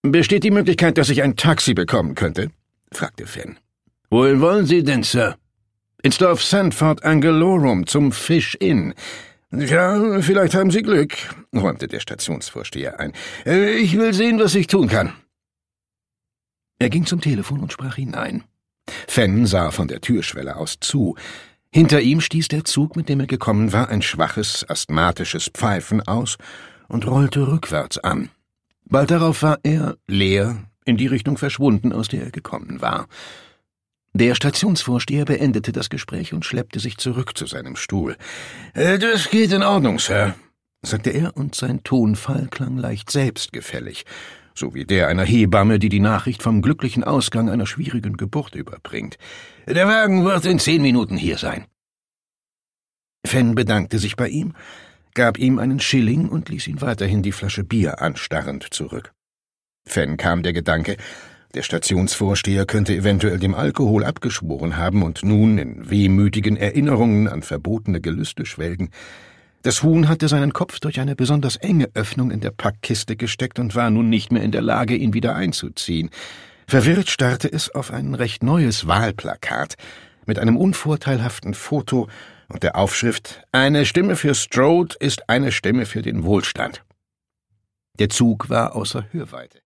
»Besteht die Möglichkeit, dass ich ein Taxi bekommen könnte?« fragte Fenn. »Wohin wollen Sie denn, Sir?« »Ins Dorf Sandford Angelorum, zum Fish Inn.« »Ja, vielleicht haben Sie Glück«, räumte der Stationsvorsteher ein. »Ich will sehen, was ich tun kann.« Er ging zum Telefon und sprach hinein. Fenn sah von der Türschwelle aus zu. Hinter ihm stieß der Zug, mit dem er gekommen war, ein schwaches, asthmatisches Pfeifen aus und rollte rückwärts an. Bald darauf war er, leer, in die Richtung verschwunden, aus der er gekommen war. Der Stationsvorsteher beendete das Gespräch und schleppte sich zurück zu seinem Stuhl. »Das geht in Ordnung, Sir«, sagte er, und sein Tonfall klang leicht selbstgefällig, so wie der einer Hebamme, die die Nachricht vom glücklichen Ausgang einer schwierigen Geburt überbringt. »Der Wagen wird in 10 Minuten hier sein.« Fenn bedankte sich bei ihm, gab ihm einen Schilling und ließ ihn weiterhin die Flasche Bier anstarrend zurück. Fenn kam der Gedanke, der Stationsvorsteher könnte eventuell dem Alkohol abgeschworen haben und nun in wehmütigen Erinnerungen an verbotene Gelüste schwelgen. Das Huhn hatte seinen Kopf durch eine besonders enge Öffnung in der Packkiste gesteckt und war nun nicht mehr in der Lage, ihn wieder einzuziehen. Verwirrt starrte es auf ein recht neues Wahlplakat mit einem unvorteilhaften Foto und der Aufschrift »Eine Stimme für Strode ist eine Stimme für den Wohlstand«. Der Zug war außer Hörweite.